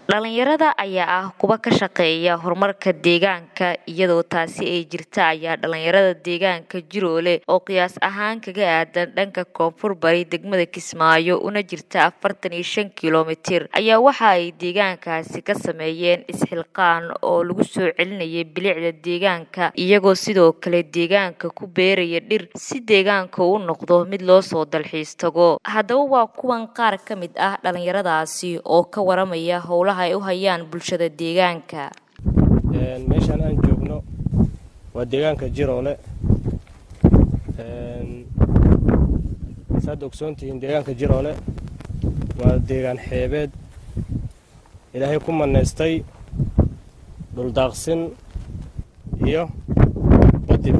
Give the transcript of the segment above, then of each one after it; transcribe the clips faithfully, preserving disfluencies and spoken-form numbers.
Dhalinyarada ayaa ah kuwa ka shaqeeya horumarka deegaanka iyadoo taasi ay jirta ayaa dhalinyarada deegaanka Jiroole oo qiyaas ahaan kaga aadan dhanka koonfur bari degmada Kismaayo una jirta afartan iyo shan kiiloomitir ayaa waxa ay deegaankaasi ka sameeyeen isxilqaan oo lagu soo celinayay bilicda deegaanka iyagoo sidoo kale deegaanka ku beeraya dhir si deegaanka uu noqdo mid loo soo dalxiis tago. Haddaba waa kuwan qaar ka mid ah dhalinyaradaasi oo ka waramaya howlaha ay u hayaan bulshada deegaanka. Een meeshan aan joogno waa deegaanka Jiroole. Een saad ogsoontiin deegaanka Jiroole waa deegaan xeebeed Ilaahay ku maneystay dhul daaqsin iyo badiba.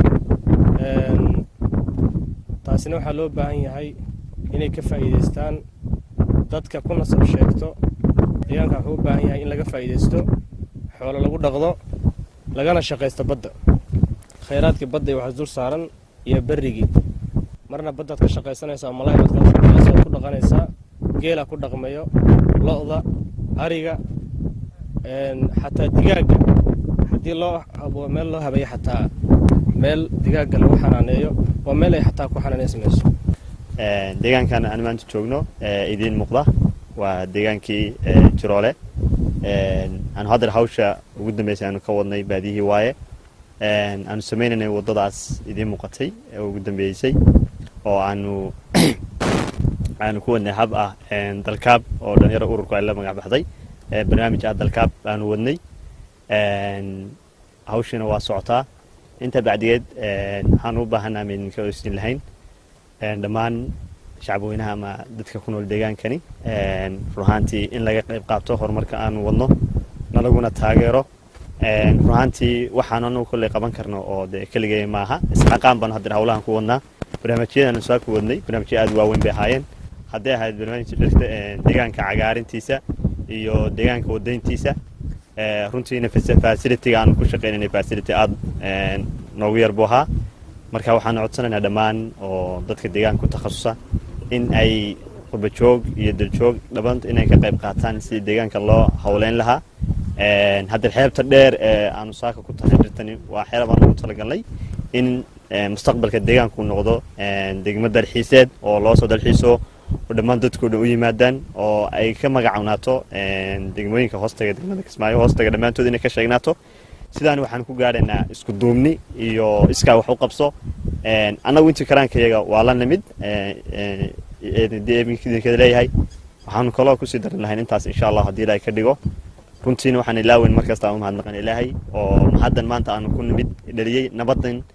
Een taasina waxaa loo baahan yahay inay ka faa'iideystaan dadka ku nasab sheegto deegaanka wuxuu u baahan yahay in laga faa'iideysto xoolo lagu dhaqdo lagana shaqeysto badda kheyraadka badda waxa dul saaran iyo berrigi marna badda ka shaqeysanaysa ama malaay baad ku dhaqanaysa geela ku dhaqmayo lo'da ariga een xataa digaaga hadii loo habo meel loo habeeyo xataa meel digaaga lagu xanaaneeyo oo meel ay xataa ku xanaaneysanayso. Een deegaankan aan maanta joogno ee idin muuqda waa deegaankii Jiroole een aan hadda hawsha ugu dambeysay aan ka wadnay baadihii waaye een aan sameeynay wadadaas idin muuqatay ee ugu dambeysay oo aanu aanu ku wadnay hab ah een dalkaab oo dhalinyaro ururka ay la magac baxday ee barnaamij ah dalkaab aanu wadnay een hawshina waa socotaa inta bacdigeed een waxaan u baahanahay in ka istiin lahayn een dhamaan shacabweynaha ama dadka ku nool deegaankani een ruuxantii in laga qayb qaato horumarka aan wadno nalaguna taageero een ruuxantii waxaan anu kulay qaban karno oo kaliya maaha isxaqaan baan hadda hawlahan ku wadnaa barnaamijyadan soo ku wadnay barnaamijyo aad waaweyn bay ahaayeen haddii ahayd barnaamijka dhirta deegaanka cagaarintiisa iyo deegaanka wadayntiisa ee runtiina facility aan ku shaqeynay facility aad een noogu yar buu ahaa marka waxaan codsanaynaa dhamaan oo dadka deegaanka ku takhasusa in ay qurba joog iyo dal joog dhabanta inay ka qayb qaataan si deegaanka loo hawleyn lahaa een hadda xeebta dheer ee aanu saaka ku tahay dhirtani waa xeeb aan ugu talagalnay in mustaqbalka deegaanku noqdo een degmad dalxiiseed oo loo soo dalxiiso oo dhamaan dadku u yimaadaan oo ay ka magacawnaato een degmooyinka hoostaga degmada Kismaayo hoostaga dhamaantood inay ka sheegnaato sidaan waxaan ku gaadhaynaa isku duubni iyo iska wax u qabso een anagu inta karaankayaga waa la nimid ee deegaanka leeyahay waxaan kaloo ku sii darin lahayn intaas insha Allah hadii Ilaahay ka dhigo runtiina waxaan ilaaweyn markasta u mahadnaqan Ilaahay oo haddan maanta aan ku nimid dhaliyay nabadan